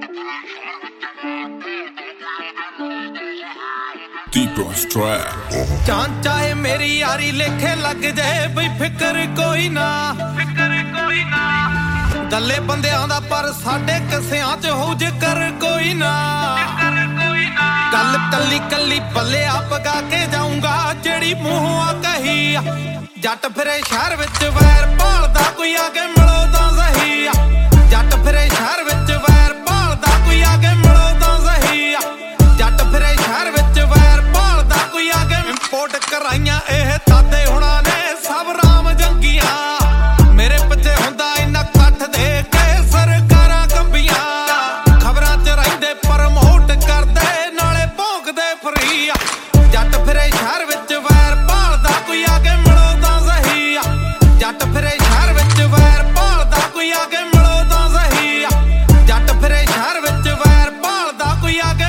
जान चाहे मेरी यारी लेखे लग जाए बई फिकर कोई ना गले बंदियां दा पर साडे कसियां च हो जिकर कोई ना गल कली कली बल्ले आप गा के जाऊंगा जेड़ी मूंहों कही जट फिरे शहर विच वैर भालदा कोई आके मिलो तां सही जट फिरे शहर विच वैर भालदा कोई आके मिलो तां सही जट फिरे शहर विच वैर भालदा कोई आके इंपोर्ट कराइयां एह ताते हुणा ने सब राम जंगियां मेरे पिछे हुंदा इन्ना कठ दे के सरकारां कंबियां खबरां च रहिंदे प्रमोट करदे नाले भौंकदे फ्री जट फिरे शहर विच वैर भालदा कोई आके मिलो तां सही जट फिरे शहर विच वैर भालदा कोई आके मिलो तां सही जट फिरे शहर विच वैर भालदा कोई आके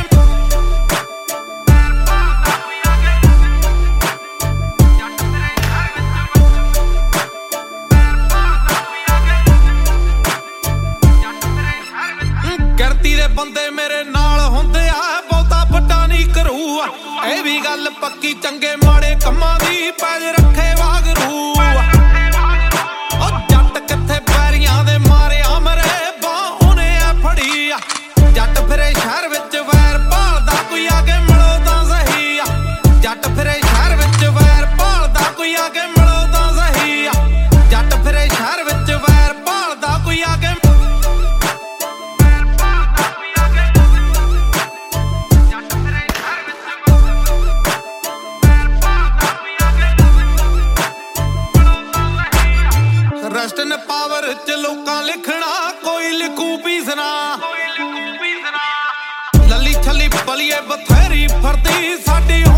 बंदे मेरे नाल हुंदे आ बहुता वड्डा नहीं करू ए भी गल पक्की चंगे माड़े कम्मां दी पैज रखे वागरू ओ जट किथे पैरियां दे मारिया मरे बाह उहने आ फड़ी जट फिरे शहर विच वैर भालदा कोई आके मिलो तां सही जट फिरे शहर विच वैर भालदा कोई आके मिलो तां सही जट फिरे शहर विच वैर भालदा कोई आके रस्टन पावर च लोकां लिखना कोई लिखू पीसना लली छली बलिए बथेरी फरदी साडी